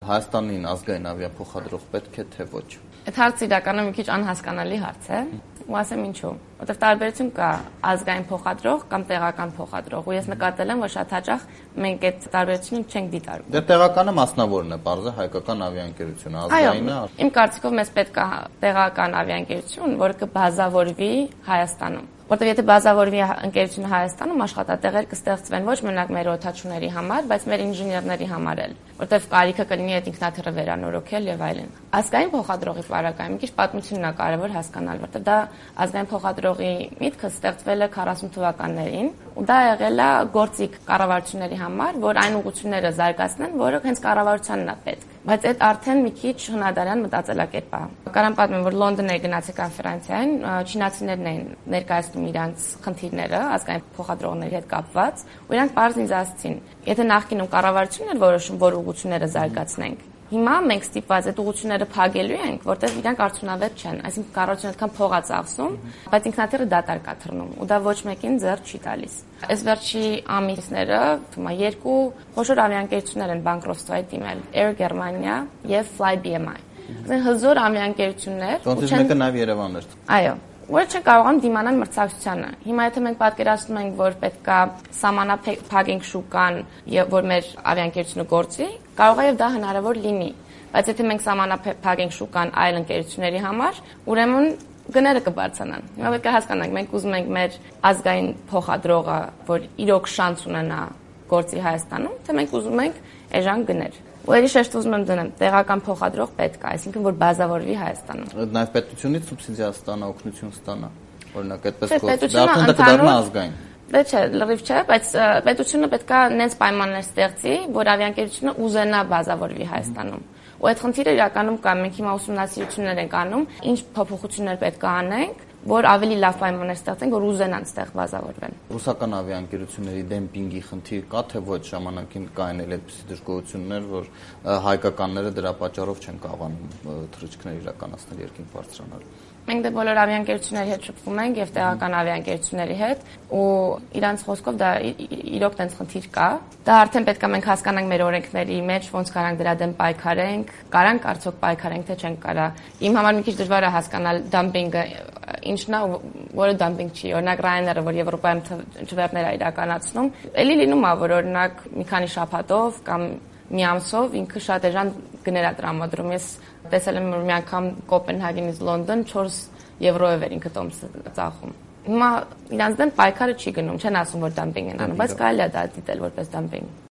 Հայաստանին ազգային ավիափոխադրող պետք է թե ոչ։ Այդ հարցը իրականում մի քիչ անհասկանալի հարց է, ու ասեմ ինչու։ Որտեղ տարբերություն կա ազգային փոխադրող կամ տեղական փոխադրող, ու ես նկատել եմ, որ շատ հաճախ մենք այդ տարբերությունը չենք դիտարկում։ Դե տեղականը մասնավորն է, բարձր հայկական ավիաընկերությունը, ազգայինը։ Իմ կարծիքով մեզ պետք է տեղական ավիաընկերություն, որը կբազավորվի Հայաստանում։ Որտեղ եթե բազավորվի ընկերությունը Հայաստանում, աշխատատեղեր կստեղծվեն ոչ մենակ մեր օդաչուների համար, բայց մեր ինժեներների համար էլ, որտեղ կարիքը կլինի այդ ինքնաթիռը վերանորոգել եւ այլն։ Ազգային փոխադրողի պարագայում մի քիչ պատմությունն է կարևոր հասկանալ, որտեղ դա ազգային փոխադրողի միտքը ստեղծվել է 40 թվականներին, ու դա եղել է գործիք կառավարությունների համար, որ այն ուղղությունները զարգացնեն, որը հենց կառավարությանն է պետք։ Բայց այդ արդեն մի քիչ հնադարյան մտածելակերպ է։ Կարամ պատմեմ, որ Լոնդոն էր գնացի կոնֆերանսիային, չինացիներն էին ներկայացնում իրանց խնդիրները ազգային փոխադրողների հետ կապված, ու իրանք բարձր ինձ ասացին, եթե նախկինում կառավարությունն էր որոշում, որ ուղղությունները զարգացնենք, հիմա մենք ստիպված այդ ուղղությունները փակելու ենք, որտեղ իրանք արդյունավետ չեն, այսինքն կառավարությունը այդքան փող է ծախսում, բայց ինքնաթիռը դատարկ է թռնում, ու դա ոչ մեկին ձեռք չի տալիս։ Այս վերջի ամիսները թվում է երկու խոշոր ավիաընկերություններ են բանկրոտствоյի դիմել՝ Air Germania եւ Flybe։ Այսինքն հզոր ավիաընկերություններ, ոնց մեկը նաեւ Երևանն էր։ Այո, որը չեն կարողանում դիմանալ մրցակցությանը։ Հիմա եթե մենք պատկերացնում ենք, որ պետքա սահմանափակենք շուկան եւ որ մեր ավիաընկերությունը գործի, կարող է եւ դա հնարավոր լինի։ Բայց եթե մենք սահմանափակենք շուկան այլ ընկերությունների համար, ուրեմն գները կբարձրանան։ Հիմա պետք է հասկանանք, մենք ուզում ենք մեր ազգային փոխադրողը, որ իրոք շանս ունենա գործի Հայաստանում, թե մենք ուզում ենք էժան գներ։ Ուղղակի շեշտ ուզում եմ դնել, տեղական փոխադրող պետք է, այսինքն որ բազավորվի Հայաստանում։ Նաև պետությունից սուբսիդիա ստանա, օգնություն ստանա։ Օրինակ, այդպես գործի, դա արդեն դա կդառնա ազգային։ Դե չէ, լրիվ չէ, բայց պետությունը պետք է նենց պայմաններ ստեղծի, որ ավիաընկերությունը ուզենա բազավորվի Հայաստանում։ Ու այդ խնդիրը իրականում կա, մենք հիմա ուսումնասիրություններ ենք անում, ինչ փոփոխություններ պետք է անենք, որ ավելի լավ պայմաններ ստեղծենք, որ ուզենան ստեղ բազավորվեն։ Ռուսական ավիաընկերությունների դեմպինգի խնդիր կա, թե ոչ, ժամանակին կային այդպիսի դժգոհություններ, որ հայկականները դրա պատճառով չեն կարողանում թռիչքներ իրականացնել երկինք բարձրանալ։ Մենք դե բոլոր ավիաընկերությունների հետ շփվում ենք եւ տեղական ավիաընկերությունների հետ ու իրանց խոսքով դա իրոք տենց խնդիր կա։ Դա արդեն պետք է մենք հասկանանք մեր օրենքների մեջ ոնց կարանք դրա դեմ պայքարենք, կարանք արդյոք պայքարենք թե չենք կարա։ Իմ համար մի քիչ դժվար է հասկանալ դամպինգը ինչն է, որը դամպինգ չի։ Օրինակ Ryanair-ը, որ Եվրոպայում չվերներ է իրականացնում, էլի լինում է, որ օրինակ մի քանի շաբաթով կամ մի ամսով ինքը շատ էժան գներ է տրամադրում։ Ես տեսել եմ, որ մի անգամ Կոպենհագենից Լոնդոն 4 եվրոյով էր ինքը տոմսը ծախում։ Հիմա իրանց դեմ պայքարը չի գնում, չեն ասում, որ դամպինգ են անում, բայց կարելի է դա դիտել որպես դամպինգ։